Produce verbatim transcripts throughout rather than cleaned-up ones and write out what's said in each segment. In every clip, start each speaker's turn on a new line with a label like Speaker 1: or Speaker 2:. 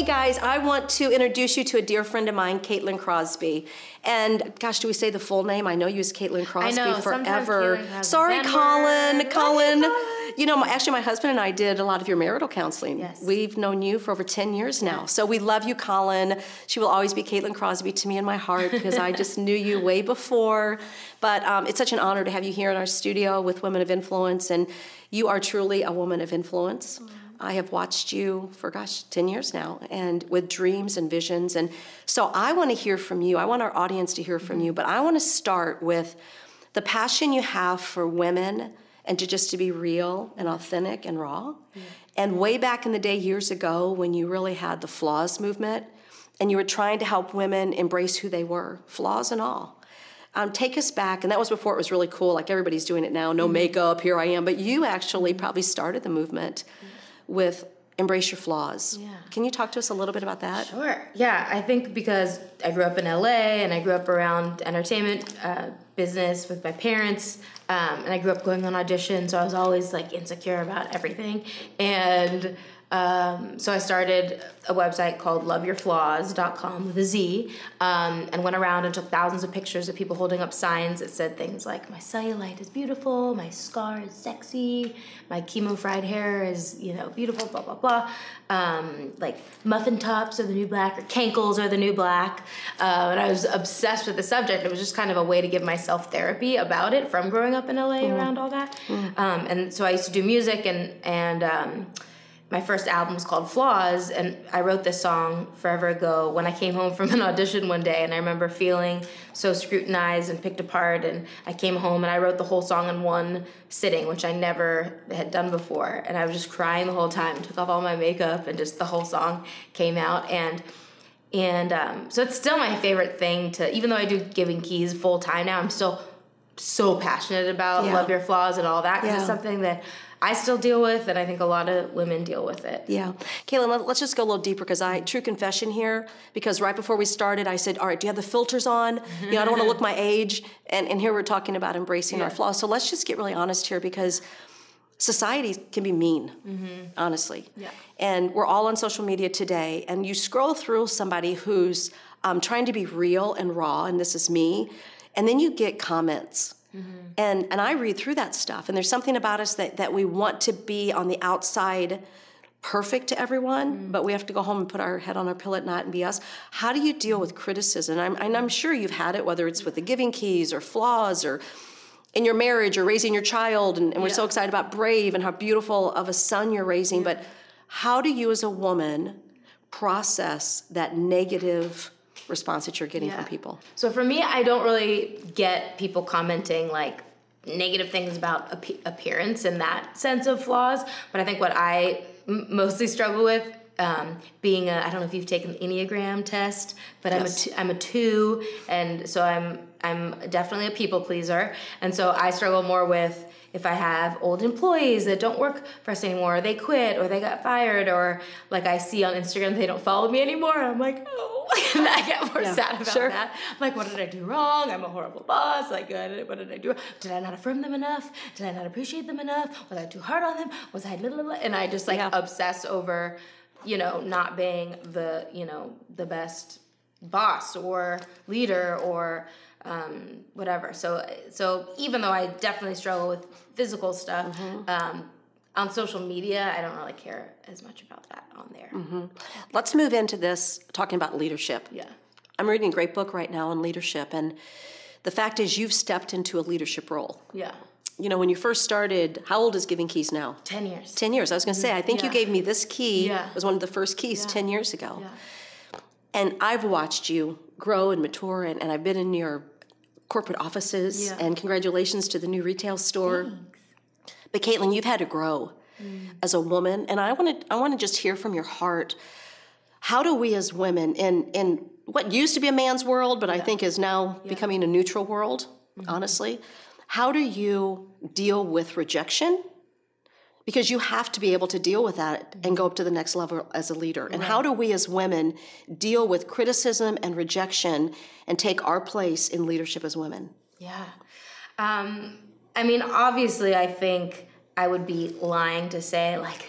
Speaker 1: hey guys, I want to introduce you to a dear friend of mine, Caitlin Crosby. And gosh, do we say the full name? I know you as Caitlin Crosby
Speaker 2: I know,
Speaker 1: forever.
Speaker 2: Caitlin
Speaker 1: Sorry,
Speaker 2: Denver.
Speaker 1: Colin. Colin.
Speaker 2: Colin.
Speaker 1: You know, my, actually, my husband and I did a lot of your marital counseling.
Speaker 2: Yes.
Speaker 1: We've known you for over ten years now. So we love you, Colin. She will always be Caitlin Crosby to me in my heart because I just knew you way before. But um, it's such an honor to have you here in our studio with Women of Influence. And you are truly a woman of influence. Mm-hmm. I have watched you for, gosh, ten years now, and with dreams and visions. And so I want to hear from you. I want our audience to hear from mm-hmm. you. But I want to start with the passion you have for women and to just to be real and authentic and raw. Mm-hmm. And way back in the day, years ago, when you really had the flaws movement, and you were trying to help women embrace who they were, flaws and all. Um, take us back, and that was before it was really cool, like everybody's doing it now, no mm-hmm. makeup, here I am. But you actually probably started the movement mm-hmm. with embrace your flaws. Yeah. Can you talk to us a little bit about that?
Speaker 2: Sure. Yeah, I think because I grew up in L A and I grew up around entertainment uh, business with my parents, um, and I grew up going on auditions, so I was always like insecure about everything. And um, so I started a website called love your flaws dot com with a Z, um, and went around and took thousands of pictures of people holding up signs that said things like, my cellulite is beautiful, my scar is sexy, my chemo fried hair is, you know, beautiful, blah, blah, blah. Um, like muffin tops are the new black, or cankles are the new black. Uh, and I was obsessed with the subject. It was just kind of a way to give myself therapy about it from growing up in L A mm. around all that. Mm. Um, and so I used to do music and, and, um, my first album was called Flaws, and I wrote this song forever ago when I came home from an audition one day, and I remember feeling so scrutinized and picked apart, and I came home and I wrote the whole song in one sitting, which I never had done before, and I was just crying the whole time, took off all my makeup, and just the whole song came out, and and um, so it's still my favorite thing to, even though I do Giving Keys full time now, I'm still so passionate about yeah. Love Your Flaws and all that, because yeah. it's something that I still deal with, and I think a lot of women deal with it.
Speaker 1: Yeah. Caitlin, let's just go a little deeper, because I, true confession here, because right before we started, I said, all right, do you have the filters on? You know, I don't want to look my age. And, and here we're talking about embracing yeah. our flaws. So let's just get really honest here, because society can be mean, mm-hmm. honestly. Yeah. And we're all on social media today, and you scroll through somebody who's um, trying to be real and raw, and this is me, and then you get comments. Mm-hmm. And and I read through that stuff, and there's something about us that, that we want to be on the outside perfect to everyone, mm-hmm. but we have to go home and put our head on our pillow at night and be us. How do you deal with criticism? And I'm, and I'm sure you've had it, whether it's with the Giving Keys or flaws or in your marriage or raising your child, and, and we're yeah. so excited about Brave and how beautiful of a son you're raising, yeah. but how do you as a woman process that negative response that you're getting yeah. from people?
Speaker 2: So for me, I don't really get people commenting like negative things about ap- appearance in that sense of flaws, but I think what I m- mostly struggle with um, being a, I don't know if you've taken the Enneagram test, but yes. I'm a two, I'm a two, and so I'm I'm definitely a people pleaser, and so I struggle more with if I have old employees that don't work for us anymore, or they quit, or they got fired, or like I see on Instagram they don't follow me anymore, I'm like, oh, and I get more yeah, sad about
Speaker 1: sure.
Speaker 2: that. I'm like, what did I do wrong? I'm a horrible boss. Like, what did I do? Did I not affirm them enough? Did I not appreciate them enough? Was I too hard on them? Was I little, little? And I just like yeah. obsess over, you know, not being the, you know, the best boss or leader or um, whatever. So, so even though I definitely struggle with physical stuff, mm-hmm. um, on social media, I don't really care as much about that on there.
Speaker 1: Mm-hmm. Let's move into this, talking about leadership.
Speaker 2: Yeah.
Speaker 1: I'm reading a great book right now on leadership, and the fact is you've stepped into a leadership role.
Speaker 2: Yeah.
Speaker 1: You know, when you first started, how old is Giving Keys now?
Speaker 2: Ten years.
Speaker 1: Ten years. I was going to say, I think
Speaker 2: yeah.
Speaker 1: you gave me this key.
Speaker 2: Yeah.
Speaker 1: It was one of the first keys
Speaker 2: yeah.
Speaker 1: ten years ago.
Speaker 2: Yeah.
Speaker 1: And I've watched you grow and mature, and, and I've been in your corporate offices, yeah. and congratulations to the new retail store.
Speaker 2: Thanks.
Speaker 1: But Caitlin, you've had to grow mm. as a woman, and I want to I want to just hear from your heart. How do we as women, in in what used to be a man's world, but yeah. I think is now yeah. becoming a neutral world, mm-hmm. honestly, how do you deal with rejection? Because you have to be able to deal with that and go up to the next level as a leader. And right. how do we as women deal with criticism and rejection and take our place in leadership as women?
Speaker 2: Yeah. Um, I mean, obviously, I think I would be lying to say, like,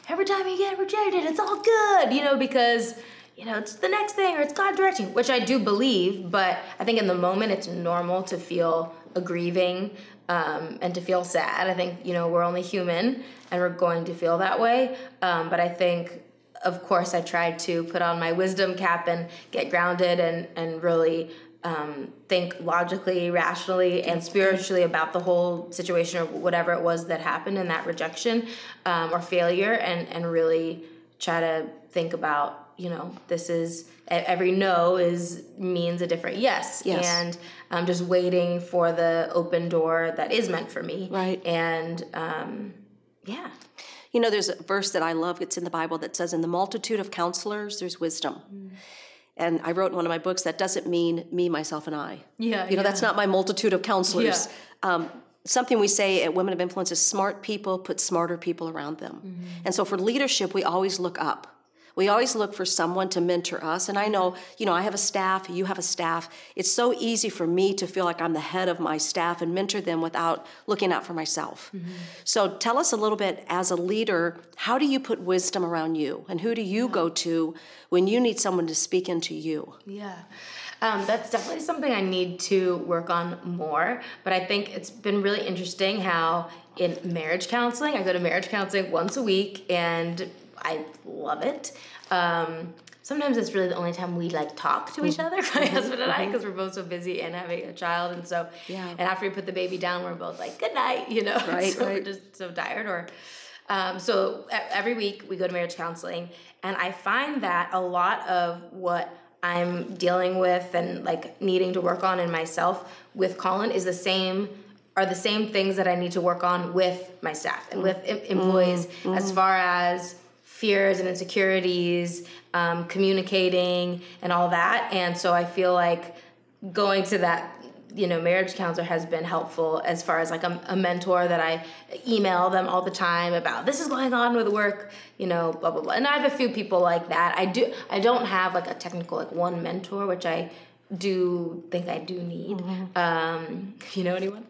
Speaker 2: every time you get rejected, it's all good, you know, because, you know, it's the next thing or it's God directing, which I do believe, but I think in the moment it's normal to feel a grieving um, and to feel sad. I think, you know, we're only human and we're going to feel that way. Um, but I think, of course, I tried to put on my wisdom cap and get grounded and, and really um, think logically, rationally, and spiritually about the whole situation or whatever it was that happened in that rejection um, or failure, and, and really try to think about, you know, this is, every no is means a different yes.
Speaker 1: Yes.
Speaker 2: And I'm just waiting for the open door that is meant for me.
Speaker 1: Right.
Speaker 2: And um, yeah.
Speaker 1: You know, there's a verse that I love. It's in the Bible that says, in the multitude of counselors, there's wisdom. Mm. And I wrote in one of my books, that doesn't mean me, myself, and I.
Speaker 2: Yeah.
Speaker 1: You know,
Speaker 2: yeah.
Speaker 1: that's not my multitude of counselors.
Speaker 2: Yeah.
Speaker 1: Um, something we say at Women of Influence is smart people put smarter people around them. Mm-hmm. And so for leadership, we always look up. We always look for someone to mentor us. And I know, you know, I have a staff, you have a staff. It's so easy for me to feel like I'm the head of my staff and mentor them without looking out for myself. Mm-hmm. So tell us a little bit, as a leader, how do you put wisdom around you? And who do you yeah. go to when you need someone to speak into you?
Speaker 2: Yeah. Um, that's definitely something I need to work on more. But I think it's been really interesting how in marriage counseling, I go to marriage counseling once a week, and I love it. Um, sometimes it's really the only time we like talk to each other, my husband and I, because we're both so busy and having a child, and so
Speaker 1: yeah.
Speaker 2: and after we put the baby down, we're both like, good night, you know,
Speaker 1: right,
Speaker 2: so
Speaker 1: right.
Speaker 2: we're just so tired. Or um, so every week we go to marriage counseling, and I find that a lot of what I'm dealing with and like needing to work on in myself with Colin is the same. Are the same things that I need to work on with my staff and with em- employees, mm-hmm. as far as fears and insecurities, um, communicating and all that. And so I feel like going to that, you know, marriage counselor has been helpful as far as like a, a mentor that I email them all the time about, this is going on with work, you know, blah, blah, blah. And I have a few people like that. I do, I don't have like a technical, like one mentor, which I do think I do need. Mm-hmm. Um, if you know anyone.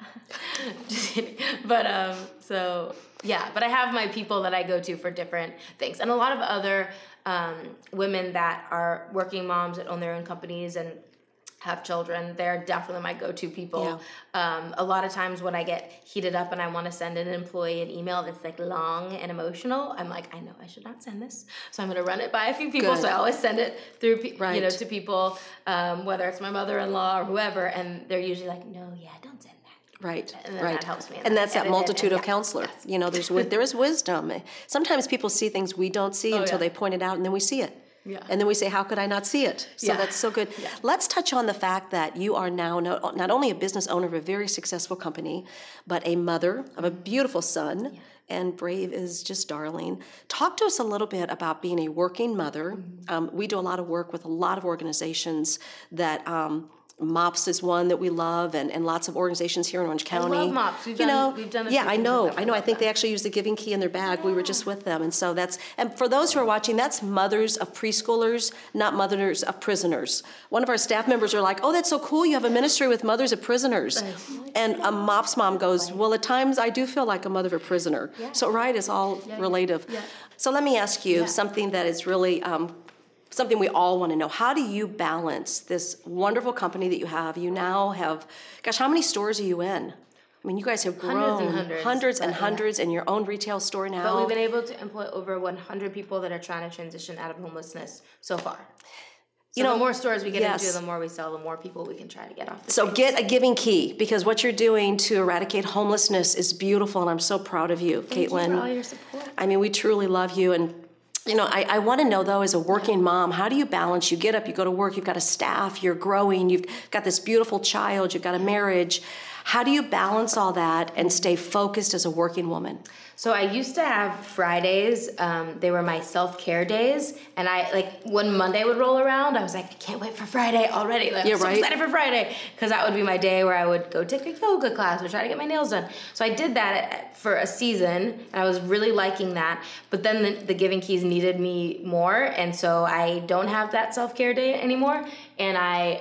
Speaker 2: Just kidding. But um, so yeah, but I have my people that I go to for different things, and a lot of other um, women that are working moms that own their own companies and have children. They're definitely my go-to people. Yeah. Um, a lot of times when I get heated up and I want to send an employee an email that's like long and emotional, I'm like, I know I should not send this, so I'm going to run it by a few people. Good. So I always send it through, pe- right. you know, to people, um, whether it's my mother-in-law or whoever, and they're usually like, no, yeah, don't send that.
Speaker 1: Right,
Speaker 2: and then
Speaker 1: right.
Speaker 2: that helps me.
Speaker 1: And that's that multitude
Speaker 2: and,
Speaker 1: of
Speaker 2: yeah.
Speaker 1: counselor.
Speaker 2: Yes.
Speaker 1: You know, there's there is wisdom. Sometimes people see things we don't see
Speaker 2: oh,
Speaker 1: until
Speaker 2: yeah.
Speaker 1: they point it out, and then we see it.
Speaker 2: Yeah.
Speaker 1: And then we say, how could I not see it? So
Speaker 2: yeah.
Speaker 1: that's so good.
Speaker 2: Yeah.
Speaker 1: Let's touch on the fact that you are now not, not only a business owner of a very successful company, but a mother of a beautiful son. Yeah. And Brave is just darling. Talk to us a little bit about being a working mother. Mm-hmm. Um, we do a lot of work with a lot of organizations that... Um, MOPS is one that we love, and, and lots of organizations here in Orange County.
Speaker 2: I love MOPS. We've
Speaker 1: you
Speaker 2: done,
Speaker 1: know,
Speaker 2: we've done a
Speaker 1: yeah, I know. I know. I think
Speaker 2: that.
Speaker 1: they actually use the Giving Key in their bag.
Speaker 2: Yeah.
Speaker 1: We were just with them, and so that's. And for those who are watching, that's mothers of preschoolers, not mothers of prisoners. One of our staff members are like, "Oh, that's so cool! You have a ministry with mothers of prisoners." And a MOPS mom goes, "Well, at times I do feel like a mother of a prisoner."
Speaker 2: Yeah.
Speaker 1: So right is all
Speaker 2: yeah,
Speaker 1: relative.
Speaker 2: Yeah.
Speaker 1: So let me ask you
Speaker 2: yeah.
Speaker 1: something that is really. Um, Something we all want to know. How do you balance this wonderful company that you have? You now have, gosh, how many stores are you in? I mean, you guys have grown
Speaker 2: hundreds and hundreds,
Speaker 1: hundreds and
Speaker 2: yeah. hundreds
Speaker 1: in your own retail store now.
Speaker 2: But we've been able to employ over one hundred people that are trying to transition out of homelessness so far. So
Speaker 1: you know,
Speaker 2: the more stores we get
Speaker 1: yes.
Speaker 2: into, the more we sell, the more people we can try to get off the
Speaker 1: So
Speaker 2: streets.
Speaker 1: get a Giving Key, because what you're doing to eradicate homelessness is beautiful, and I'm so proud of you,
Speaker 2: Thank
Speaker 1: Caitlin.
Speaker 2: you for all your support.
Speaker 1: I mean, we truly love you, and you know, I, I want to know, though, as a working mom, how do you balance? You get up, you go to work, you've got a staff, you're growing, you've got this beautiful child, you've got a marriage. How do you balance all that and stay focused as a working woman?
Speaker 2: So I used to have Fridays. Um, they were my self-care days. And I, like, when Monday would roll around, I was like, I can't wait for Friday already. Like,
Speaker 1: yeah,
Speaker 2: I'm so
Speaker 1: right?
Speaker 2: excited for Friday. Because that would be my day where I would go take a yoga class or try to get my nails done. So I did that for a season, and I was really liking that. But then the, the Giving Keys needed me more, and so I don't have that self-care day anymore. And I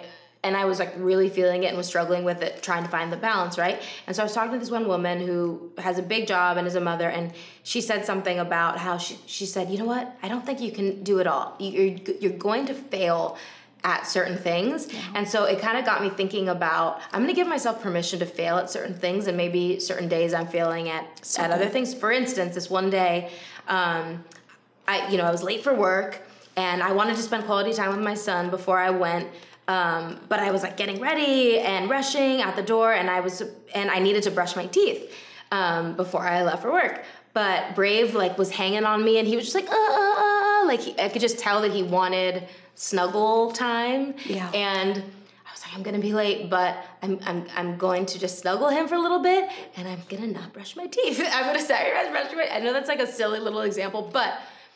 Speaker 2: and I was like really feeling it and was struggling with it, trying to find the balance, right? And so I was talking to this one woman who has a big job and is a mother, and she said something about how she, she said, you know what, I don't think you can do it all. You're, you're going to fail at certain things. Yeah. And so it kind of got me thinking about, I'm going to give myself permission to fail at certain things, and maybe certain days I'm failing at, so at other things. For instance, this one day, um, I, you know, I was late for work, and I wanted to spend quality time with my son before I went. Um, but I was like getting ready and rushing out the door, and I was, and I needed to brush my teeth, um, before I left for work. But Brave like was hanging on me, and he was just like, uh, uh, uh, like he, I could just tell that he wanted snuggle time. Yeah. And I was like, I'm gonna be late, but I'm, I'm, I'm going to just snuggle him for a little bit, and I'm gonna not brush my teeth. I'm gonna sacrifice brushing my, I know that's like a silly little example, but,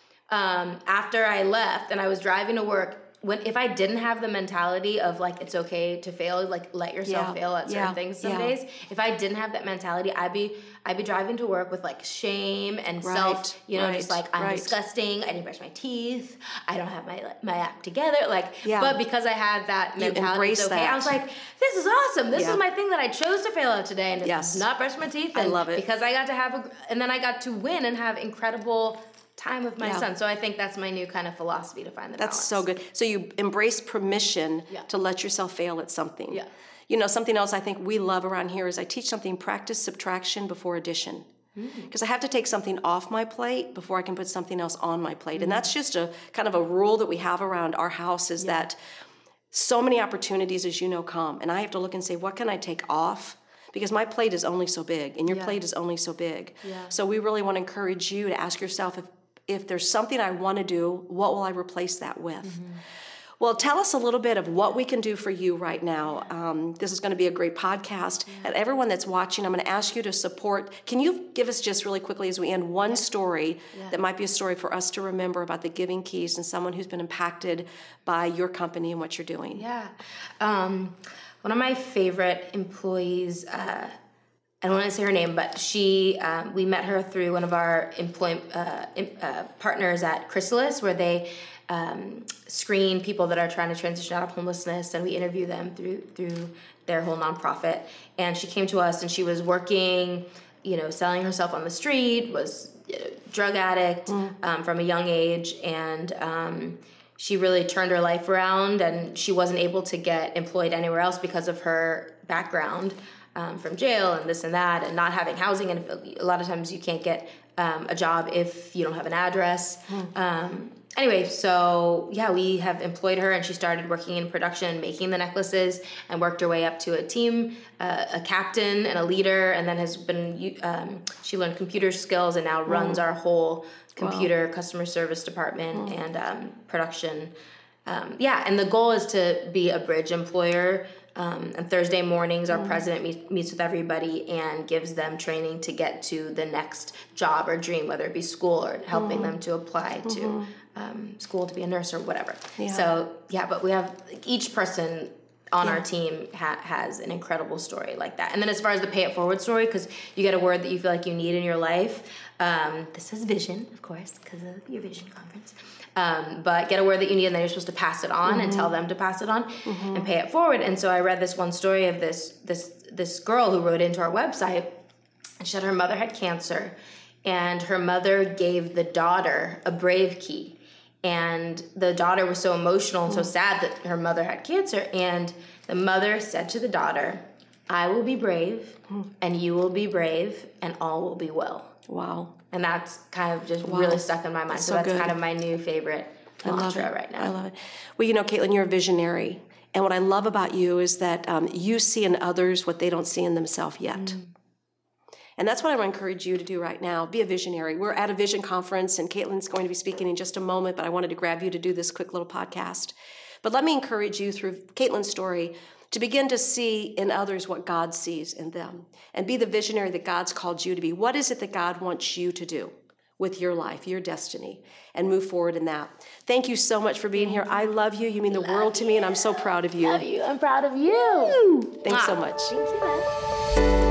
Speaker 2: um, after I left and I was driving to work, when if I didn't have the mentality of like it's okay to fail, like let yourself yeah. fail at certain yeah. things some yeah. days. If I didn't have that mentality, I'd be I'd be driving to work with like shame and right. self, you know, right. just like I'm right. disgusting. I didn't brush my teeth. I don't have my my act together. Like, yeah. but because I had that mentality, it's okay. That. I was like, this is awesome. This yeah. is my thing that I chose to fail at today, and yes. not brush my teeth. And
Speaker 1: I love it
Speaker 2: because I got to have a, and then I got to win and have incredible time with my yeah. son. So I think that's my new kind of philosophy to find the
Speaker 1: that's
Speaker 2: balance.
Speaker 1: So good. So you embrace permission yeah. to let yourself fail at something. Yeah. You know, something else I think we love around here is I teach something, practice subtraction before addition. Because mm. I have to take something off my plate before I can put something else on my plate. Mm. And that's just a kind of a rule that we have around our house is yeah. that so many opportunities, as you know, come. And I have to look and say, what can I take off? Because my plate is only so big, and your yeah. plate is only so big. Yeah. So we really want to encourage you to ask yourself, if if there's something I want to do, what will I replace that with? Mm-hmm. Well, tell us a little bit of what we can do for you right now. Um, this is going to be a great podcast. Yeah. And everyone that's watching, I'm going to ask you to support. Can you give us just really quickly as we end one yeah. story yeah. that might be a story for us to remember about the Giving Keys and someone who's been impacted by your company and what you're doing?
Speaker 2: Yeah. Um, one of my favorite employees, uh, I don't want to say her name, but she, um, we met her through one of our employ, uh, uh, partners at Chrysalis, where they um, screen people that are trying to transition out of homelessness, and we interview them through through their whole nonprofit. And she came to us, and she was working, you know, selling herself on the street, was a drug addict mm. um, from a young age, and um, she really turned her life around, and she wasn't able to get employed anywhere else because of her background. Um, from jail and this and that, and not having housing, and a lot of times you can't get um, a job if you don't have an address. Mm. Um, anyway, so yeah, we have employed her, and she started working in production, making the necklaces, and worked her way up to a team, uh, a captain, and a leader, and then has been. Um, she learned computer skills and now mm. runs our whole computer wow. customer service department mm. and um, production. Um, yeah, and the goal is to be a bridge employer. Um, and Thursday mornings, our mm. president meet, meets with everybody and gives them training to get to the next job or dream, whether it be school or helping mm. them to apply mm-hmm. to um, school to be a nurse or whatever. Yeah. So, yeah, but we have each person on yeah. our team ha- has an incredible story like that. And then as far as the Pay It Forward story, because you get a word that you feel like you need in your life, um, this is vision, of course, because of your vision conference. Um, but get a word that you need, and then you're supposed to pass it on mm-hmm. and tell them to pass it on mm-hmm. and pay it forward. And so I read this one story of this this this girl who wrote into our website, and she said her mother had cancer, and her mother gave the daughter a Brave key. And the daughter was so emotional and so sad that her mother had cancer. And the mother said to the daughter, I will be brave, and you will be brave, and all will be well.
Speaker 1: Wow.
Speaker 2: And that's kind of just wow. really stuck in my mind. That's so, so that's good. Kind of my new favorite mantra right now.
Speaker 1: I love it. Well, you know, Caitlin, you're a visionary. And what I love about you is that um, you see in others what they don't see in themselves yet. Mm. And that's what I want to encourage you to do right now. Be a visionary. We're at a vision conference, and Caitlin's going to be speaking in just a moment, but I wanted to grab you to do this quick little podcast. But let me encourage you through Caitlin's story to begin to see in others what God sees in them, and be the visionary that God's called you to be. What is it that God wants you to do with your life, your destiny, and move forward in that? Thank you so much for being here. I love you. You mean the love world to me, and I'm so proud of you.
Speaker 2: Love you. I'm proud of you.
Speaker 1: Woo! Thanks ah, so much.
Speaker 2: Thank you.